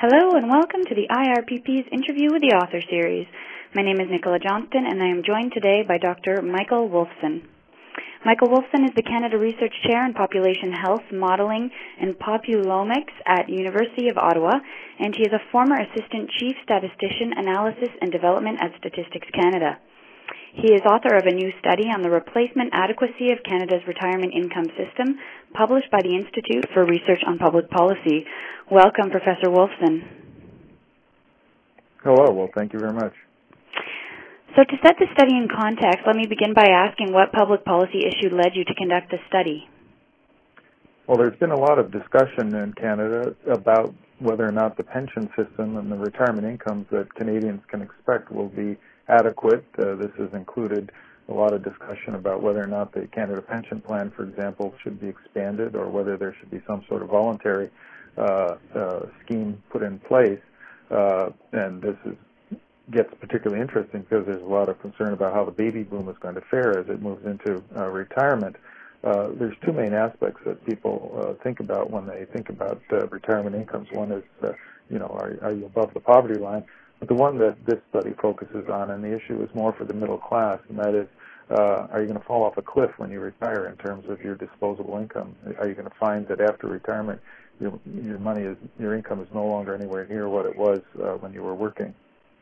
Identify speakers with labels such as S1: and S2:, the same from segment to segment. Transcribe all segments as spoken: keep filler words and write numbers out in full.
S1: Hello and welcome to the I R P P's Interview with the Author series. My name is Nicola Johnston and I am joined today by Doctor Michael Wolfson. Michael Wolfson is the Canada Research Chair in Population Health Modeling and Populomics at University of Ottawa, and he is a former Assistant Chief Statistician Analysis and Development at Statistics Canada. He is author of a new study on the replacement adequacy of Canada's retirement income system, published by the Institute for Research on Public Policy. Welcome, Professor Wolfson.
S2: Hello. Well, thank you very much.
S1: So to set the study in context, let me begin by asking what public policy issue led you to conduct this study?
S2: Well, there's been a lot of discussion in Canada about whether or not the pension system and the retirement incomes that Canadians can expect will be adequate. Uh, this has included a lot of discussion about whether or not the Canada Pension Plan, for example, should be expanded or whether there should be some sort of voluntary uh, uh, scheme put in place. Uh, and this is, gets particularly interesting because there's a lot of concern about how the baby boom is going to fare as it moves into uh, retirement. Uh, there's two main aspects that people uh, think about when they think about uh, retirement incomes. One is, uh, you know, are, are you above the poverty line? But the one that this study focuses on, and the issue is more for the middle class, and that is, uh, are you going to fall off a cliff when you retire in terms of your disposable income? Are you going to find that after retirement, your, your money is, your income is no longer anywhere near what it was uh, when you were working?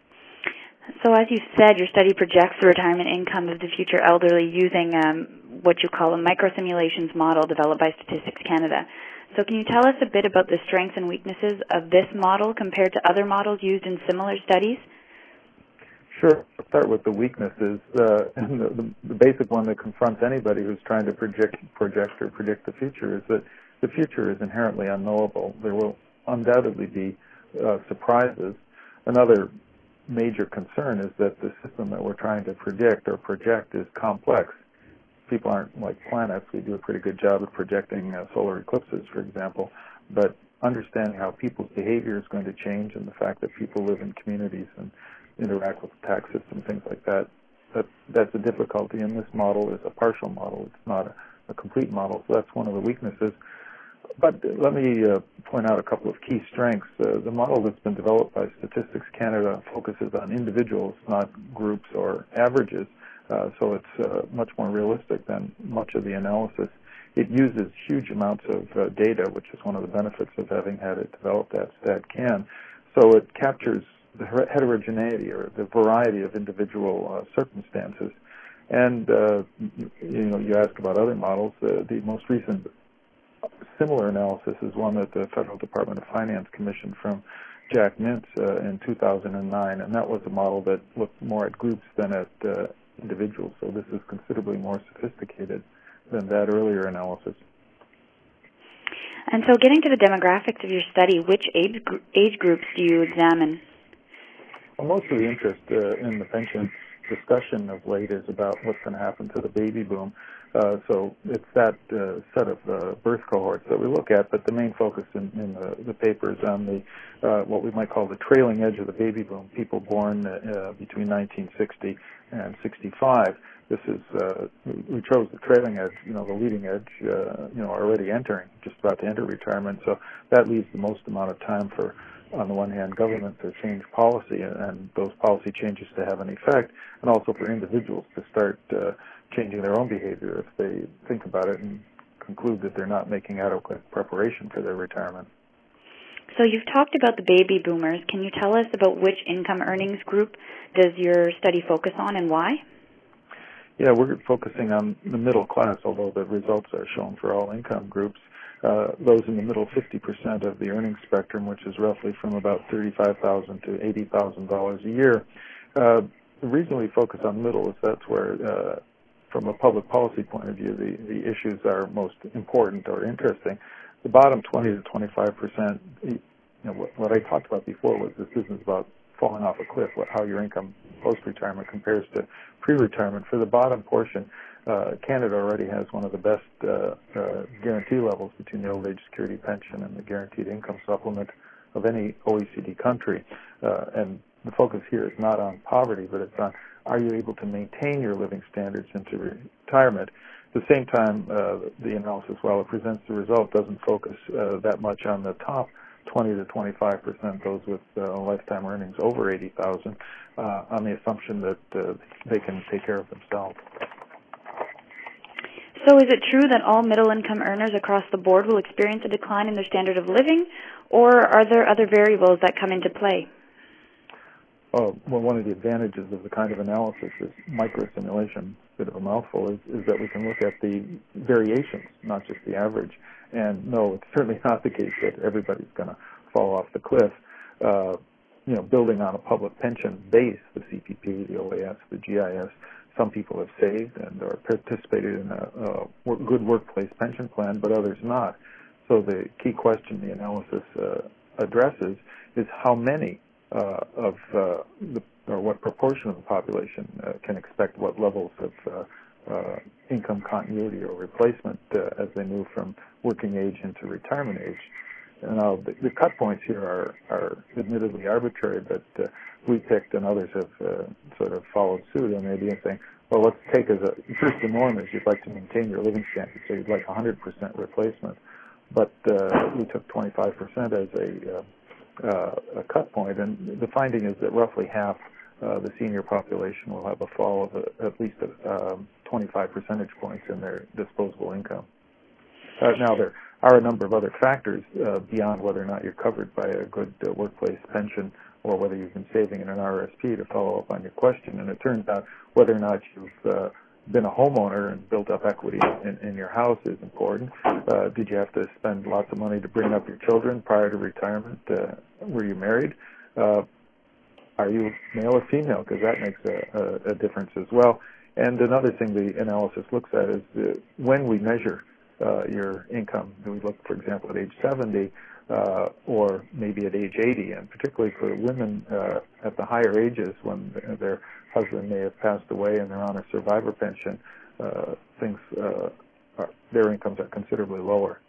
S1: So as you said, your study projects the retirement income of the future elderly using um, what you call a microsimulations model developed by Statistics Canada. So can you tell us a bit about the strengths and weaknesses of this model compared to other models used in similar studies?
S2: Sure. I'll start with the weaknesses. Uh, and the, the, the basic one that confronts anybody who's trying to project, project or predict the future is that the future is inherently unknowable. There will undoubtedly be uh, surprises. Another major concern is that the system that we're trying to predict or project is complex. People aren't like planets. We do a pretty good job of projecting uh, solar eclipses, for example, but understanding how people's behavior is going to change and the fact that people live in communities and interact with the tax system, things like that, that that's a difficulty. And this model is a partial model. It's not a, a complete model, so that's one of the weaknesses. But let me uh, point out a couple of key strengths. Uh, the model that's been developed by Statistics Canada focuses on individuals, not groups or averages. Uh, so it's uh, much more realistic than much of the analysis. It uses huge amounts of uh, data, which is one of the benefits of having had it developed at StatCan. So it captures the heterogeneity or the variety of individual uh, circumstances. And, uh, you know, you asked about other models. Uh, the most recent similar analysis is one that the Federal Department of Finance commissioned from Jack Mintz uh, in two thousand nine, and that was a model that looked more at groups than at uh, individuals. So this is considerably more sophisticated than that earlier analysis.
S1: And so getting to the demographics of your study, which age, gr- age groups do you examine?
S2: Well, most of the interest uh, in the pension discussion of late is about what's going to happen to the baby boom. Uh, so it's that uh, set of uh, birth cohorts that we look at, but the main focus in, in the, the paper is on the uh, what we might call the trailing edge of the baby boom, people born uh, between nineteen sixty and sixty-five. This is, uh, we chose the trailing edge, you know, the leading edge, uh, you know, already entering, just about to enter retirement. So that leaves the most amount of time for, on the one hand, government to change policy and, and those policy changes to have an effect, and also for individuals to start uh, changing their own behavior if they think about it and conclude that they're not making adequate preparation for their retirement.
S1: So you've talked about the baby boomers. Can you tell us about which income earnings group does your study focus on and why?
S2: Yeah, we're focusing on the middle class, although the results are shown for all income groups. Uh, those in the middle fifty percent of the earnings spectrum, which is roughly from about thirty-five thousand dollars to eighty thousand dollars a year. Uh, the reason we focus on middle is that's where, uh, from a public policy point of view, the, the issues are most important or interesting. The bottom twenty to twenty-five percent, you know, what, what I talked about before was this isn't about falling off a cliff, what, how your income post-retirement compares to pre-retirement. For the bottom portion, uh, Canada already has one of the best uh, uh, guarantee levels between the old age security pension and the guaranteed income supplement of any O E C D country. Uh, and the focus here is not on poverty, but it's on are you able to maintain your living standards into retirement. At the same time, uh, the analysis, while it presents the result, doesn't focus uh, that much on the top twenty to twenty-five percent those with uh, lifetime earnings over eighty thousand dollars uh, on the assumption that uh, they can take care of themselves.
S1: So is it true that all middle-income earners across the board will experience a decline in their standard of living, or are there other variables that come into play?
S2: Uh, well, one of the advantages of the kind of analysis is microsimulation, a bit of a mouthful, is, is that we can look at the variations, not just the average. And no, it's certainly not the case that everybody's going to fall off the cliff. Uh, you know, building on a public pension base, the C P P, the O A S, the G I S, some people have saved and are participated in a, a good workplace pension plan, but others not. So the key question the analysis uh, addresses is how many uh, of uh, the, or what proportion of the population uh, can expect what levels of uh, uh, income continuity or replacement uh, as they move from working age into retirement age. Now, the, the cut points here are, are admittedly arbitrary, but uh, we picked and others have uh, sort of followed suit on the idea of saying, well, let's take as a first the norm is you'd like to maintain your living standard, so you'd like one hundred percent replacement. But uh, we took twenty-five percent as a, uh, uh, a cut point, and the finding is that roughly half uh, the senior population will have a fall of a, at least a, um, twenty-five percentage points in their disposable income. Uh, now, there are a number of other factors uh, beyond whether or not you're covered by a good uh, workplace pension or whether you've been saving in an R S P to follow up on your question. And it turns out whether or not you've uh, been a homeowner and built up equity in, in your house is important. Uh, did you have to spend lots of money to bring up your children prior to retirement? Uh, were you married? Uh, are you male or female? Because that makes a, a, a difference as well. And another thing the analysis looks at is uh, when we measure uh, your income. Do we look, for example, at age seventy uh, or maybe at age eighty? And particularly for women uh, at the higher ages when their husband may have passed away and they're on a survivor pension, uh, things, uh, are, their incomes are considerably lower.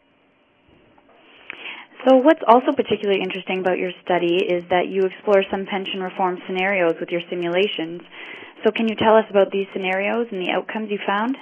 S1: So what's also particularly interesting about your study is that you explore some pension reform scenarios with your simulations. So can you tell us about these scenarios and the outcomes you found?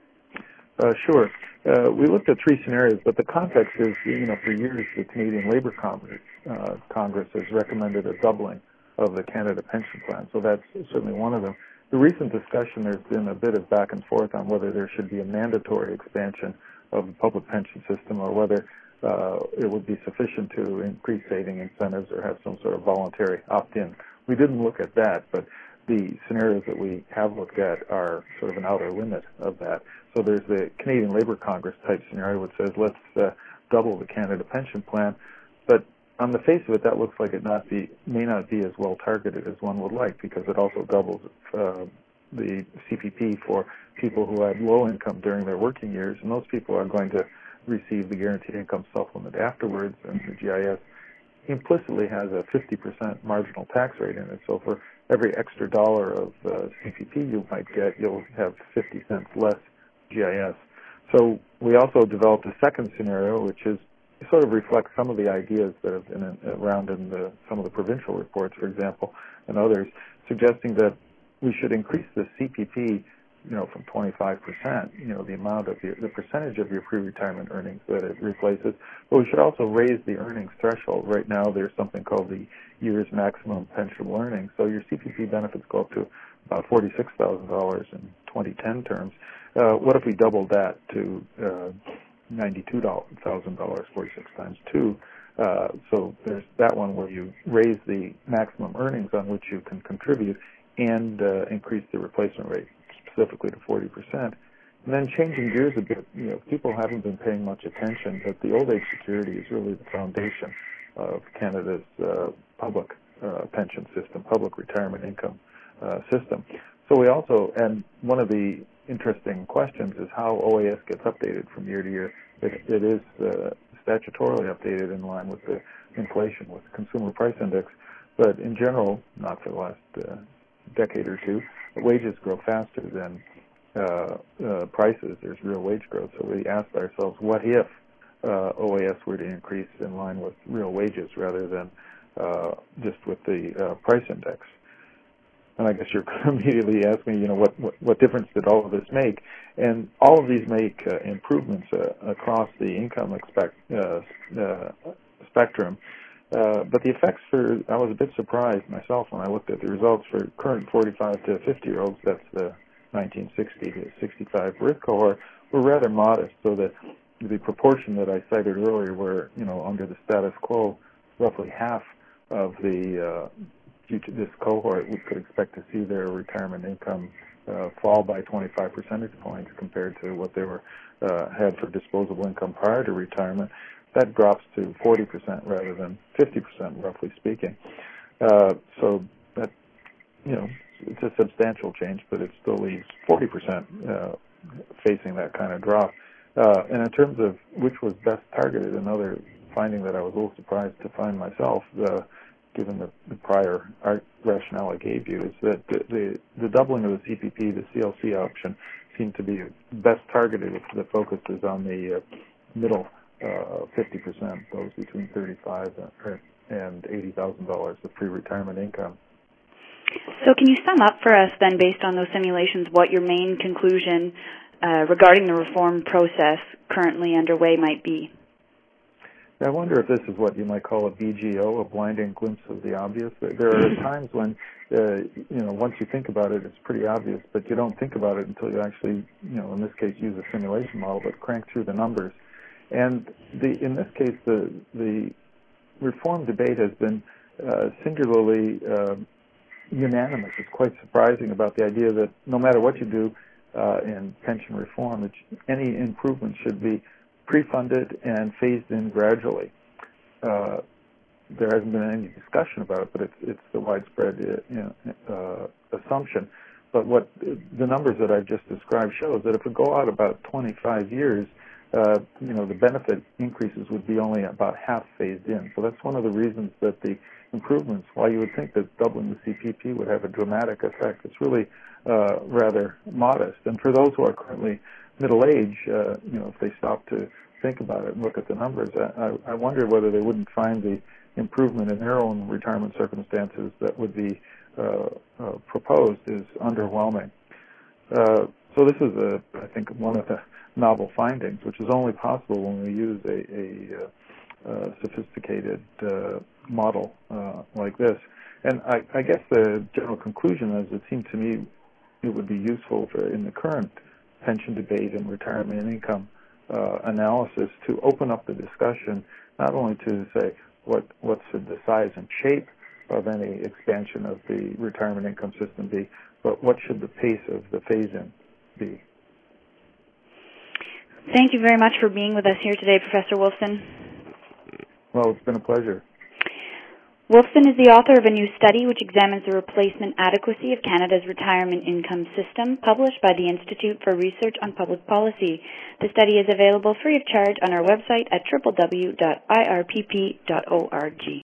S2: Uh, sure. Uh, we looked at three scenarios, but the context is, you know, for years the Canadian Labour Congress, uh, Congress has recommended a doubling of the Canada Pension Plan, so that's certainly one of them. The recent discussion, there's been a bit of back and forth on whether there should be a mandatory expansion of the public pension system or whether uh, it would be sufficient to increase saving incentives or have some sort of voluntary opt-in. We didn't look at that, but the scenarios that we have looked at are sort of an outer limit of that. So there's the Canadian Labour Congress type scenario which says let's uh, double the Canada Pension Plan, but on the face of it, that looks like it not be may not be as well targeted as one would like because it also doubles uh, the C P P for people who had low income during their working years, and those people are going to receive the guaranteed income supplement afterwards, and the G I S implicitly has a fifty percent marginal tax rate in it. So for every extra dollar of uh, C P P you might get, you'll have fifty cents less G I S. So we also developed a second scenario, which is sort of reflects some of the ideas that have been in, around in the, some of the provincial reports, for example, and others, suggesting that we should increase the C P P, you know, from twenty-five percent, you know, the amount of your, the percentage of your pre-retirement earnings that it replaces, but we should also raise the earnings threshold. Right now, there's something called the year's maximum pensionable earnings, so your C P P benefits go up to about forty-six thousand dollars in twenty ten terms. Uh, what if we doubled that to uh, ninety-two thousand dollars, forty-six times two. Uh, so there's that one where you raise the maximum earnings on which you can contribute and uh, increase the replacement rate specifically to forty percent. And then changing gears a bit, you know, people haven't been paying much attention, but the old age security is really the foundation of Canada's uh, public uh, pension system, public retirement income uh, system. So we also, and one of the interesting questions is how O A S gets updated from year to year. It, it is uh, statutorily updated in line with the inflation, with the Consumer Price Index, but in general, not for the last uh, decade or two, wages grow faster than uh, uh, prices. There's real wage growth, so we asked ourselves, what if uh, O A S were to increase in line with real wages rather than uh, just with the uh, price index? And I guess you're immediately asking me, you know, what, what, what difference did all of this make? And all of these make uh, improvements uh, across the income expect, uh, uh, spectrum. Uh, but the effects for, I was a bit surprised myself when I looked at the results for current forty-five to fifty-year-olds, that's the nineteen sixty to sixty-five risk cohort, were rather modest, so that the proportion that I cited earlier where, you know, under the status quo, roughly half of the, uh, due to this cohort, we could expect to see their retirement income uh, fall by twenty-five percentage points compared to what they were uh, had for disposable income prior to retirement. That drops to forty percent rather than fifty percent, roughly speaking. Uh, so that, you know, it's a substantial change, but it still leaves forty percent uh, facing that kind of drop. Uh, and in terms of which was best targeted, another finding that I was a little surprised to find myself, uh, given the, the prior art rationale I gave you, is that the, the, the doubling of the C P P, the C L C option, seemed to be best targeted if the focus is on the uh, middle uh, fifty percent, those between thirty-five and eighty thousand dollars of pre-retirement income.
S1: So can you sum up for us then, based on those simulations, what your main conclusion uh, regarding the reform process currently underway might be?
S2: I wonder if this is what you might call a B G O, a blinding glimpse of the obvious. There are times when, uh, you know, once you think about it, it's pretty obvious, but you don't think about it until you actually, you know, in this case, use a simulation model, but crank through the numbers. And the, in this case, the, the reform debate has been uh, singularly uh, unanimous. It's quite surprising about the idea that no matter what you do uh, in pension reform, it, any improvement should be pre-funded and phased in gradually. Uh, there hasn't been any discussion about it, but it's, it's the widespread uh, you know, uh, assumption. But what the numbers that I've just described shows that if we go out about twenty-five years, uh, you know, the benefit increases would be only about half phased in. So that's one of the reasons that the improvements, while you would think that doubling the C P P would have a dramatic effect, it's really uh, rather modest. And for those who are currently middle age, uh, you know, if they stop to think about it and look at the numbers, I, I wonder whether they wouldn't find the improvement in their own retirement circumstances that would be uh, uh, proposed is underwhelming. Uh, so this is, a, I think, one of the novel findings, which is only possible when we use a, a, a sophisticated uh, model uh, like this. And I, I guess the general conclusion is it seemed to me it would be useful for, in the current pension debate and retirement and income uh, analysis to open up the discussion not only to say what, what should the size and shape of any expansion of the retirement income system be, but what should the pace of the phase-in be.
S1: Thank you very much for being with us here today, Professor Wolfson.
S2: Well, it's been a pleasure.
S1: Wolfson is the author of a new study which examines the replacement adequacy of Canada's retirement income system, published by the Institute for Research on Public Policy. The study is available free of charge on our website at w w w dot i r p p dot org.